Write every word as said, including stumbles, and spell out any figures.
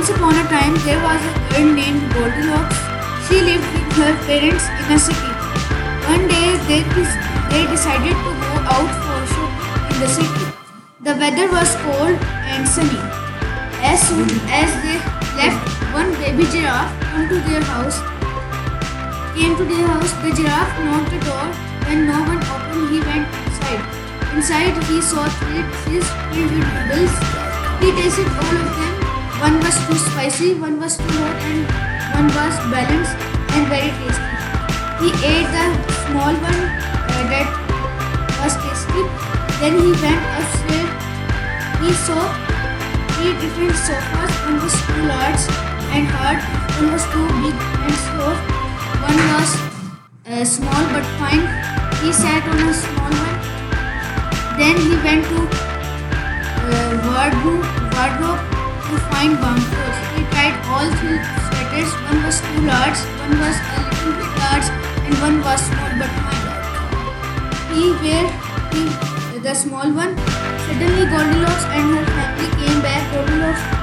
Once upon a time, there was a girl named Goldilocks. She lived with her parents in a city. One day, they, they decided to go out for shopping in the city. The weather was cold and sunny. As soon as they left, one baby giraffe came to their house. Came to their house. The giraffe knocked the door. When no one opened, he went inside. Inside, he saw three dishes filled with noodles. He tasted all of them. One was too spicy, one was too hot, and one was balanced and very tasty. He ate the small one uh, that was tasty. Then he went upstairs. He saw three different sofas. One was too large and hard. One was too big and soft. One was uh, small but fine. He sat on a small one. Then he went to uh, wardrobe, wardrobe to find warm clothes. He tried all three sweaters. One was too large, one was a little bit large, and one was small but fine. He wear he, the small one. Suddenly Goldilocks and her family came back. Goldilocks